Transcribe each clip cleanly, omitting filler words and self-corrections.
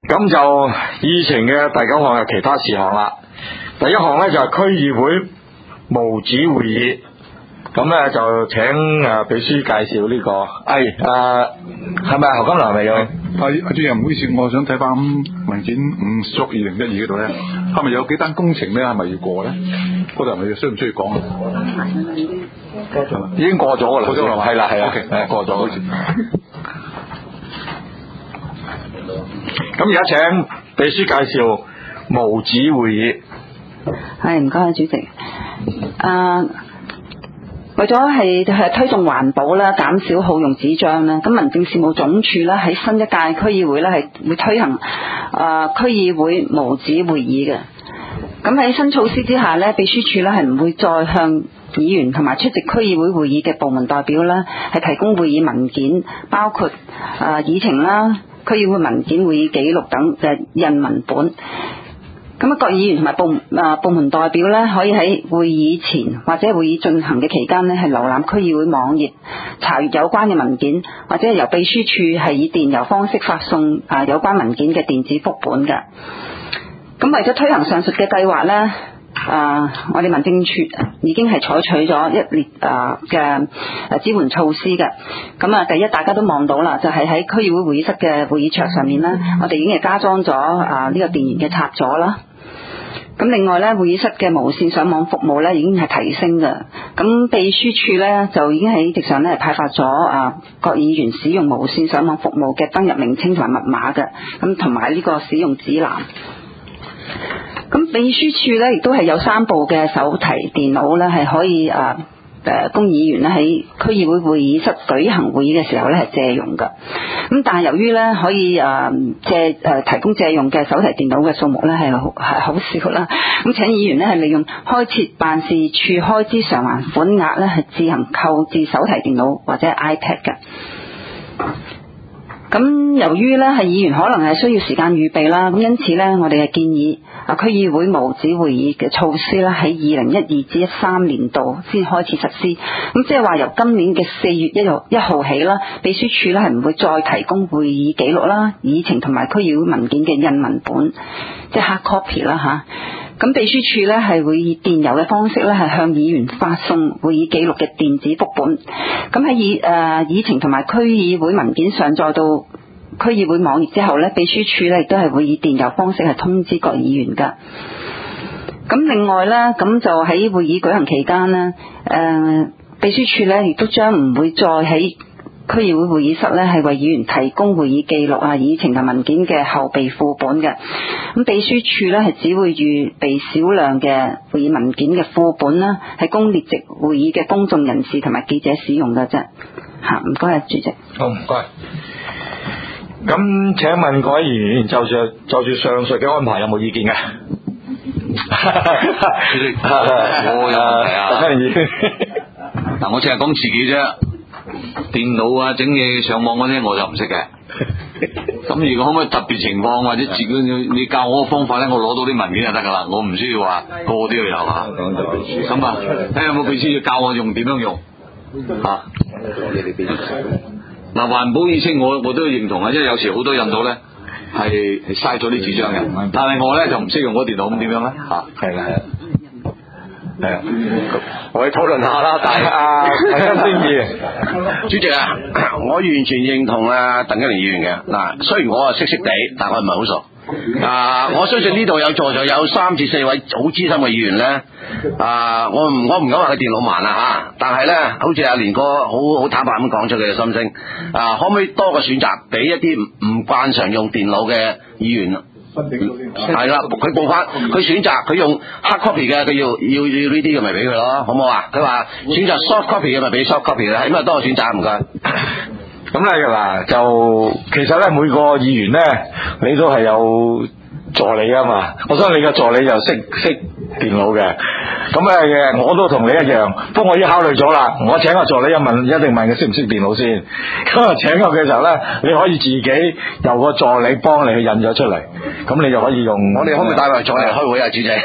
咁就議程嘅第9項係其他事項啦。第一項咧就係區議會無紙會議，咁咧就請秘書介紹呢個。係咪侯金良嚟嘅？ 阿主任唔好意思，我想睇翻文件5/2012嗰度咧，係咪有幾單工程咧？係咪要過咧？嗰度係咪需唔需要講啊？ 已經過咗㗎啦， 過咗啦， 係啦 ，OK， 過咗好似。咁而家請秘書介紹無紙會議。 係，唔該主席。為咗係推動環保啦，減少耗用紙張啦，咁民政事務總署咧喺新一屆區議會咧係會推行區議會無紙會議嘅。咁喺新措施之下咧，秘書處咧係唔會再向議員同埋出席區議會會議嘅部門代表啦，係提供會議文件，包括議程啦、區議會文件、會議記錄等嘅印文本。咁各議員同埋部門代表咧，可以喺會議前或者會議進行嘅期間咧，係瀏覽區議會網頁，查閱有關嘅文件，或者係由秘書處係以電郵方式發送有關文件嘅電子複本嘅。咁為咗推行上述嘅計劃咧，我哋民政處已經係採取咗一列嘅支援措施嘅。咁第一大家都望到啦，就係喺區議會會議室嘅會議桌上面咧，我哋已經係加裝咗呢個電源嘅插座啦。咁另外咧，會議室嘅無線上網服務咧已經係提升嘅。咁秘書處咧就已經喺席上咧派發咗各議員使用無線上網服務嘅登入名稱同埋密碼嘅，咁同埋呢個使用指南。咁秘書處咧亦都係有3部嘅手提電腦咧，係可以供議員咧喺區議會會議室舉行會議嘅時候咧係借用㗎。咁但係由於咧可以提供借用嘅手提電腦嘅數目咧係好少啦，咁請議員咧係利用開設辦事處開支償還款額咧係自行購置手提電腦或者 iPad 嘅。咁由於咧係議員可能係需要時間預備啦，咁因此咧我哋係建議區議會無紙會議嘅措施咧喺2012至13年度先開始實施。咁即係話由今年嘅4月1號起啦，秘書處咧係唔會再提供會議記錄啦、議程同埋區議會文件嘅印文本，即係 hard copy 啦吓。咁秘書處咧係會以電郵嘅方式咧係向議員發送會議記錄嘅電子複本。咁喺議程同埋區議會文件上載到區議會網頁之後咧，秘書處咧亦都係會以電郵方式係通知各議員噶。咁另外咧，咁就喺會議舉行期間咧，秘書處咧亦都將唔會再喺區議會會議室咧係為議員提供會議記錄議程同文件嘅後備副本嘅。咁秘書處咧係只會預備少量嘅會議文件嘅副本啦，係供列席會議嘅公眾人士同埋記者使用嘅啫。唔該主席。 好，唔該。咁請問各位議員就住上述嘅安排有冇意見嘅？ 主席，我有問題啊。嗱，我淨係講自己啫。電腦整嘢上網嗰啲我就唔識嘅。咁如果可唔可以特別情況或者自己你教我個方法咧，我攞到啲文件就得噶啦，我唔需要話個個都要有啊。咁睇下有冇秘書要教我用點樣用啊？嗱，環保意識我都認同啊，因為有時好多印到咧係嘥咗啲紙張嘅，但係我咧就唔識用嗰電腦，咁點樣咧？係啊， 我哋討論下啦。但係主席我完全認同鄧一年議員嘅。嗱，雖然我識地，但我唔係好熟。我相信呢度有座就有3至4位好資深嘅議員咧。我唔敢話佢電腦慢啦但係咧，好似阿連哥好坦白咁講出佢嘅心聲。可唔可以多個選擇俾一啲唔慣常用電腦嘅議員？係啦，佢報翻，佢選擇佢用 hard copy 嘅，佢要呢啲嘅咪俾佢咯，好唔好啊？佢話選擇 soft copy 嘅咪俾 soft copy 啦，起碼多個選擇，唔該。 咁咧嗱，就其實咧每個議員咧，你都係有助理啊嘛。我相信你嘅助理就識電腦嘅。咁我都同你一樣，不過我已經考慮咗啦。我請個助理一定問佢識唔識電腦先。咁請佢嘅時候咧，你可以自己由個助理幫你去印咗出嚟。 咁你就可以用。 我哋可唔可以帶埋助理嚟開會啊，主席？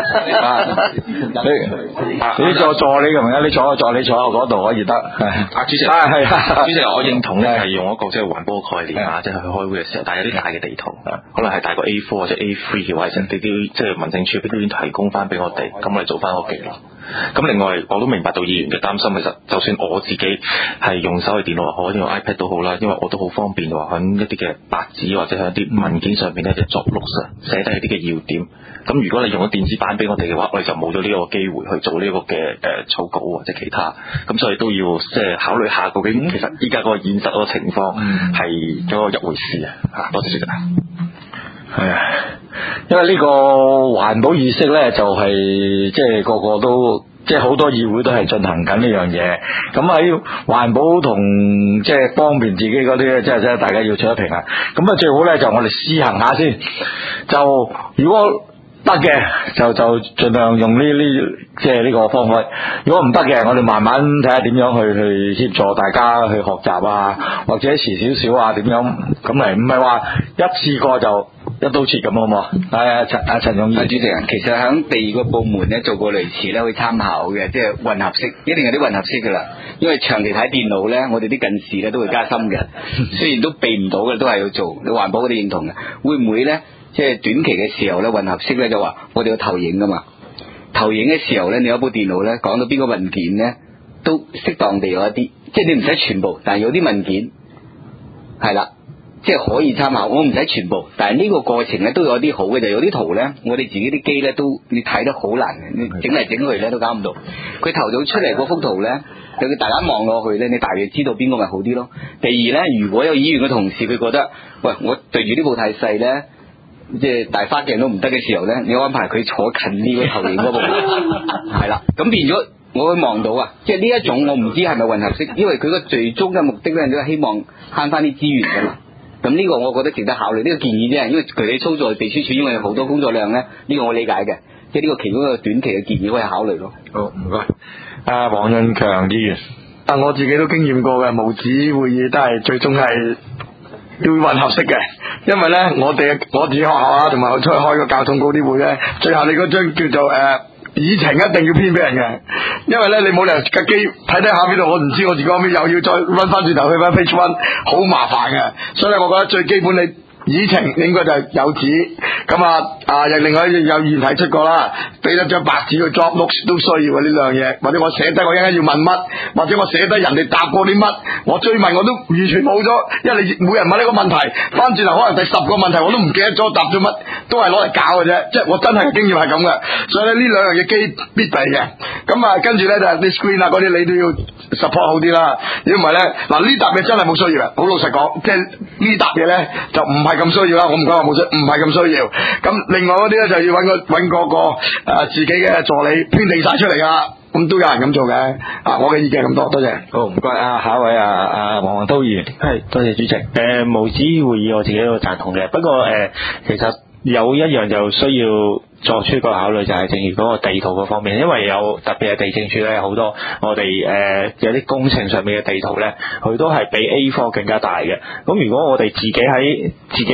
你做助理嘅朋友，你坐助理坐喺嗰度可以得。 主席， 係主席，我認同咧係用一個即係環保嘅概念啊，即係去開會嘅時候帶有啲大嘅地圖，可能係大過 A4 或者 A3 嘅話，其實你都即係民政處都已經提供翻俾我哋，咁我哋做翻個記錄。咁另外我都明白到議員嘅擔心，其實就算我自己係用手提電腦又好，用 iPad 都好啦，因為我都好方便話喺一啲嘅白紙或者喺一啲文件上面咧就作錄寫低一啲嘅要點。咁如果你用咗電子版俾我哋嘅話，我哋就冇咗呢個機會去做呢個嘅草稿或者其他。咁所以都要即係考慮下究竟其實依家嗰個現實嗰個情況係咗一回事啊！多謝主席。 係啊，因為呢個環保意識咧，就係即係個個都，即係好多議會都係進行緊呢樣嘢。咁喺環保同即係方便自己嗰啲咧，即係大家要取得平衡。咁啊，最好咧就我哋試行下先。就如果得嘅，就盡量用即係呢個方法。如果唔得嘅，我哋慢慢睇下點樣去協助大家去學習啊，或者遲少少啊，點樣咁嚟，唔係話一次過就一刀切咁好唔好？係陳勇議員， 主席啊，其實喺第二個部門咧做過類似咧，去參考嘅，即係混合式，一定有啲混合式噶啦。因為長期睇電腦咧，我哋啲近視咧都會加深嘅，雖然都避唔到嘅，都係要做。你環保嗰啲認同嘅，會唔會咧？即係短期嘅時候咧，混合式咧就話我哋要投影噶嘛。投影嘅時候咧，你有部電腦咧，講到邊個文件咧，都適當地有一啲，即係你唔使全部，但係有啲文件係啦。即係可以參考，我唔使全部，但係呢個過程咧都有啲好嘅，就有啲圖咧，我哋自己啲機咧都你睇得好難嘅，你整嚟整去咧都搞唔到。佢投到出嚟嗰幅圖咧，就佢大家望落去咧，你大約知道邊個咪好啲咯。第二咧，如果有議員嘅同事佢覺得，喂，我對住呢部太細咧，即係大花鏡都唔得嘅時候咧，你安排佢坐近呢個投影嗰部，係啦，咁變咗我會望到啊，即係呢一種我唔知係咪混合式，因為佢個最終嘅目的咧都係希望慳翻啲資源㗎嘛。咁呢個我覺得值得考慮，呢個建議啫，因為具體操作秘書處因為有好多工作量咧，呢個我理解嘅，即係呢個其中一個短期嘅建議可以考慮咯。 好，唔該。黃潤強議員，我自己都經驗過嘅，無紙會議都係最終係要混合式嘅，因為咧我自己學校啊，同埋我出去開個交通高啲會咧，最後你嗰張叫做議程一定要編俾人嘅，因為咧你冇理由架機睇下邊度，我唔知我自己後尾又要再搵翻轉頭去翻 page one， 好麻煩嘅，所以我覺得最基本你議程應該就係有紙，咁又另外有議員提出過啦，俾一張白紙去 drop notes 都需要呢兩樣嘢，或者我寫低我一陣間要問乜，或者我寫低人哋答過啲乜，我追問我都完全冇咗，因為你每人問呢個問題，翻轉頭可能第10個問題我都唔記得咗答咗乜，都係攞嚟搞嘅啫，即係我真係經驗係咁嘅，所以咧呢兩樣嘢機必備嘅，咁跟住咧就係啲 screen 啊嗰啲你都要 support 好啲啦，如果唔係咧呢沓嘢真係冇需要嘅，好老實講，即係呢沓嘢咧就唔係咁需要啦，我唔講話冇需，唔係咁需要。咁另外嗰啲咧就要揾個自己嘅助理編定晒出嚟噶，咁都有人咁做嘅。我嘅意見咁多，多謝。好，唔該。下一位黃滔議員， 係多謝主席。無紙會議我自己都贊同嘅，不過其實有一樣就需要作出個考慮，就係正如嗰個地圖嗰方面，因為有特別係地政處咧，好多我哋有啲工程上面嘅地圖咧，佢都係比 A4 更加大嘅。咁如果我哋自己喺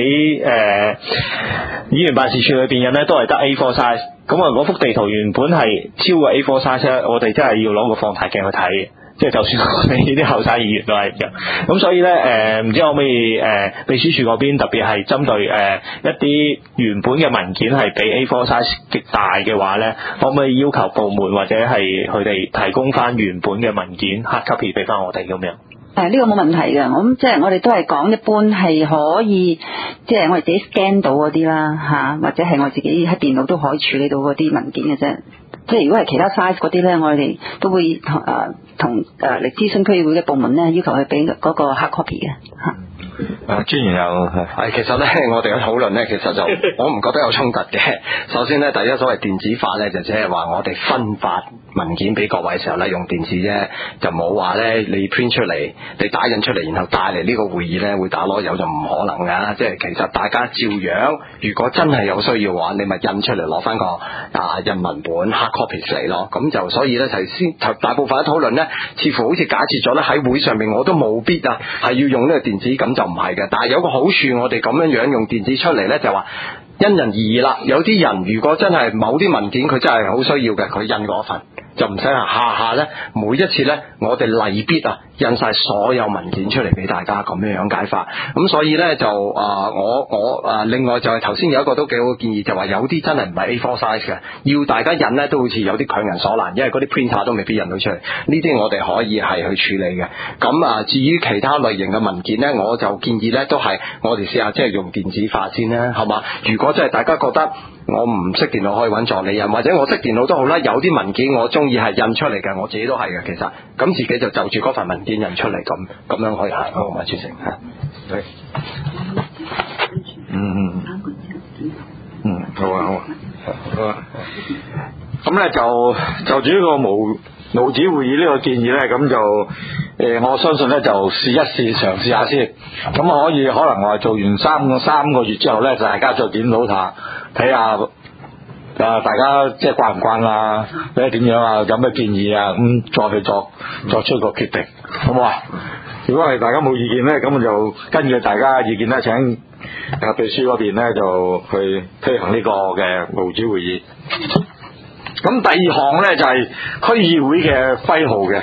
議員辦事處裏邊人咧，都係得 A4 size， 咁嗰幅地圖原本係超過 A4 size 咧，我哋真係要攞個放大鏡去睇。即係就算我哋呢啲後生議員都係咁，咁所以咧唔知可唔可以秘書處嗰邊特別係針對一啲原本嘅文件係比 A4 size 極大嘅話咧，可唔可以要求部門或者係佢哋提供翻原本嘅文件 hard copy 俾翻我哋咁樣？ 呢個冇問題嘅，咁即係我哋都係講一般係可以，即係我哋自己 scan 到嗰啲啦，或者係我自己喺電腦都可以處理到嗰啲文件嘅啫。即係如果係其他 size 嗰啲咧，我哋都會同嚟諮詢區議會嘅部門咧，要求佢俾嗰個 hard copy 嘅嚇。 專員有其實咧，我哋嘅討論咧，其實就我唔覺得有衝突嘅。首先咧，第一所謂電子化咧，就即係話我哋分發文件俾各位嘅時候咧，用電子啫，就冇話咧你 print 出嚟，你打印出嚟，然後帶嚟呢個會議咧會打攞有就唔可能噶。即係其實大家照樣，如果真係有需要嘅話，你咪印出嚟攞翻個印文本 hard copy 嚟咯。咁就所以咧，大部分嘅討論咧，似乎好似假設咗咧喺會上面我都冇必係要用呢個電子，咁就唔係嘅。但係有個好處，我哋咁樣用電子出嚟咧，就話因人而異啦。有啲人如果真係某啲文件佢真係好需要嘅，佢印嗰份就唔使下下咧，每一次咧我哋例必印晒所有文件出嚟俾大家咁樣解法。咁所以咧就我另外就係頭先有一個都幾好嘅建議，就話有啲真係唔係 A4 size 嘅，要大家印咧都好似有啲強人所難，因為嗰啲 printer 都未必印到出嚟。呢啲我哋可以係去處理嘅。咁至於其他類型嘅文件咧，我就建議咧都係我哋試下即係用電子化先啦，係嘛？如果真係大家覺得我唔識電腦可以揾助理印，或者我識電腦都好啦，有啲文件我中意係印出嚟嘅，我自己都係嘅。其實咁自己就住嗰份文件印出嚟，咁樣可以係好嘛？主席嚇，對， 好啊。咁咧就住呢個無紙會議呢個建議咧，咁就我相信咧就試一試嘗試下先。咁可能我做完三個月之後咧，就大家再檢討下，睇下大家即係慣唔慣啊，或者點樣啊，有咩建議啊，咁再去作出個決定，好唔好啊？如果係大家冇意見咧，咁就根據大家意見咧，請秘書嗰邊咧就去推行呢個嘅無紙會議。咁第二項咧就係區議會嘅徽號嘅。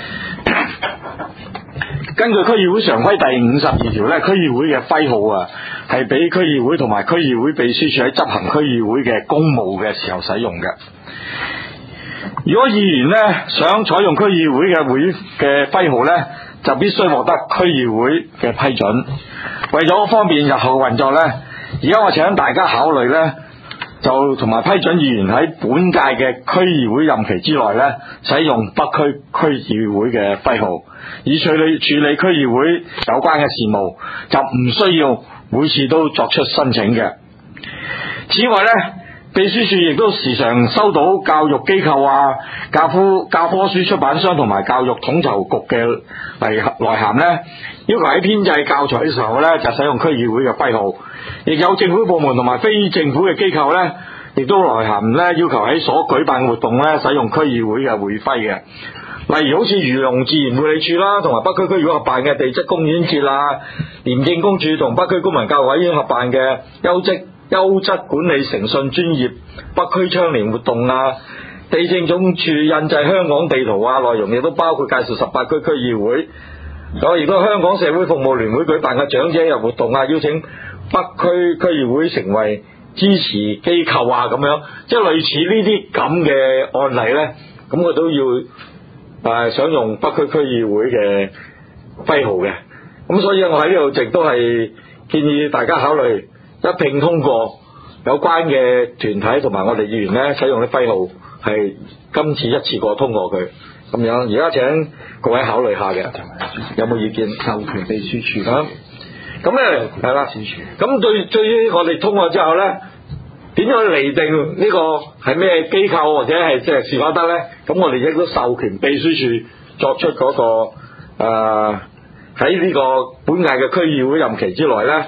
根據區議會常規第52條咧，區議會嘅徽號係俾區議會同埋區議會秘書處喺執行區議會嘅公務嘅時候使用嘅。如果議員咧想採用區議會嘅徽號咧，就必須獲得區議會嘅批准。為咗方便日後運作咧，而家我請大家考慮咧，就同埋批准議員喺本屆嘅區議會任期之內咧，使用北區區議會嘅徽號，以處理區議會有關嘅事務，就唔需要每次都作出申請嘅。此外咧，秘書處亦都時常收到教育機構教科書出版商同埋教育統籌局嘅來函咧，要求喺編製教材嘅時候咧，就使用區議會嘅徽號。亦有政府部門同埋非政府嘅機構咧，亦都來函咧，要求喺所舉辦嘅活動咧，使用區議會嘅會徽嘅。例如好似漁農自然護理處啦，同埋北區區議會合辦嘅地質公園節啦，廉政公署同北區公民教育委員會合辦嘅優質管理誠信專業北區倡廉活動啊，地政總署印製香港地圖內容亦都包括介紹18區區議會。亦都香港社會服務聯會舉辦嘅長者日活動邀請北區區議會成為支持機構咁樣，即係類似呢啲咁嘅案例咧，咁我都要想用北區區議會嘅徽號嘅。咁所以我喺呢度亦都係建議大家考慮一併通過有關嘅團體同埋我哋議員咧，使用啲徽號係今次一次過通過佢咁樣。而家請各位考慮下嘅，有冇意見？授權秘書處咁咧係啦。咁對於我哋通過之後咧，點樣釐定呢個係咩機構或者係即係是否得咧？咁我哋亦都授權秘書處作出嗰個喺呢個本屆嘅區議會任期之內咧，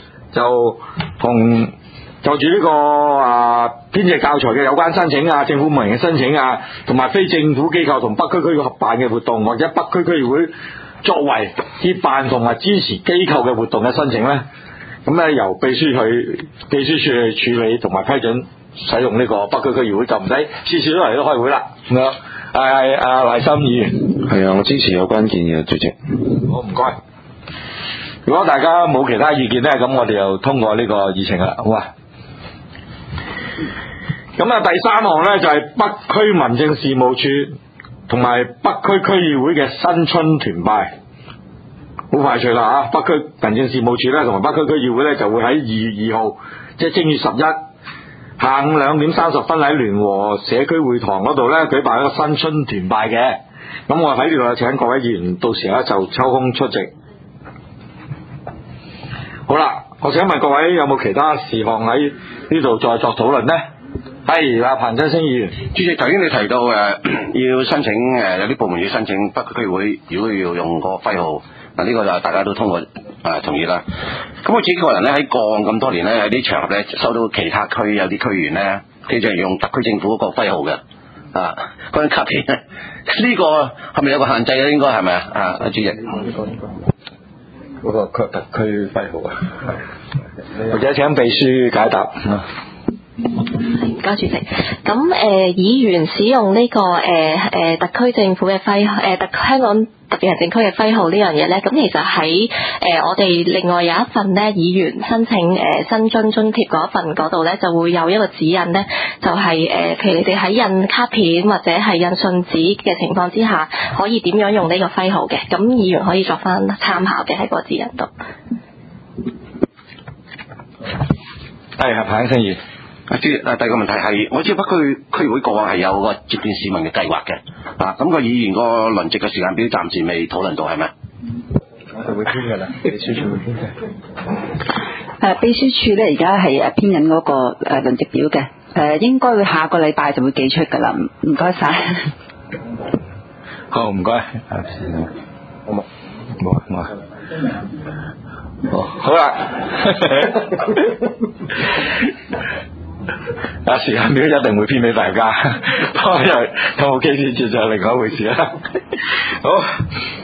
就住呢個編製教材嘅有關申請政府部門嘅申請同埋非政府機構同北區區合辦嘅活動，或者北區區議會作為協辦同埋支持機構嘅活動嘅申請咧，咁咧由秘書處去處理同埋批准使用呢個北區區議會，就唔使次次都嚟開會啦。咁樣賴心議員， 係啊，我支持有關建議啊，主席。 好，唔該。如果大家冇其他意見咧，咁我哋就通過呢個議程啦，好啊。咁第三項咧就係北區民政事務處同埋北區區議會嘅新春團拜，好快脆啦北區民政事務處咧同埋北區區議會咧就會喺2月2號，即係正月11下午2點30分喺聯和社區會堂嗰度咧舉辦一個新春團拜嘅。咁我喺呢度請各位議員到時就抽空出席。好啦，我請問各位有冇其他事項喺呢度再作討論呢？係彭振聲議員。 主席，頭先你提到要申請有啲部門要申請北區區會，如果要用個徽號，呢個就大家都通過同意啦。咁我自己個人咧喺過往咁多年咧喺啲場合咧收到其他區有啲區員咧，佢就係用特區政府嗰個徽號嘅嗰張卡片咧，呢個係咪有個限制咧？應該係咪主席？ 嗰個特區徽號啊， 或者請秘書解答。 唔該主席，咁議員使用呢、個特區政府嘅徽香港特別行政區嘅徽號呢樣嘢咧，咁其實喺我哋另外有一份咧議員申請薪津津貼嗰份嗰度咧，就會有一個指引咧，就係譬如你哋喺印卡片或者係印信紙嘅情況之下，可以點樣用呢個徽號嘅，咁議員可以作翻參考嘅喺個指引度。 係彭生議員。 第二個問題係，我知北區區會過往係有個接見市民嘅計劃嘅，咁個議員個輪值嘅時間表暫時未討論到係咪？ 我哋會編㗎啦，秘書處會編嘅。 秘書處咧而家係編緊嗰個輪值表嘅，應該會下個禮拜就會寄出㗎啦。唔該晒。 好，唔該。冇。好啦。時間表一定會編俾大家，不過有冇機先至就係另外一回事啦。好。